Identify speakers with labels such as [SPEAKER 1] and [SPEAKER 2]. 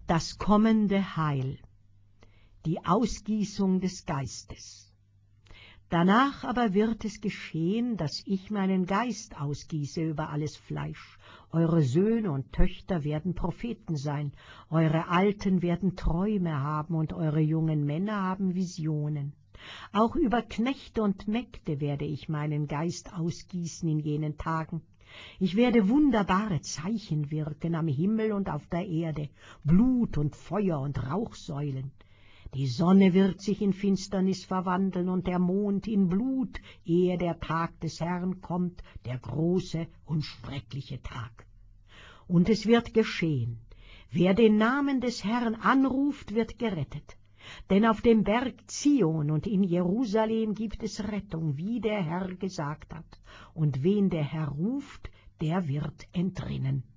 [SPEAKER 1] Das kommende Heil, die Ausgießung des Geistes. Danach aber wird es geschehen, dass ich meinen Geist ausgieße über alles Fleisch. Eure Söhne und Töchter werden Propheten sein, eure Alten werden Träume haben und eure jungen Männer haben Visionen. Auch über Knechte und Mägde werde ich meinen Geist ausgießen in jenen Tagen. Ich werde wunderbare Zeichen wirken am Himmel und auf der Erde, Blut und Feuer und Rauchsäulen. Die Sonne wird sich in Finsternis verwandeln und der Mond in Blut, ehe der Tag des Herrn kommt, der große und schreckliche Tag. Und es wird geschehen, wer den Namen des Herrn anruft, wird gerettet. Denn auf dem Berg Zion und in Jerusalem gibt es Rettung, wie der Herr gesagt hat. Und wen der Herr ruft, der wird entrinnen.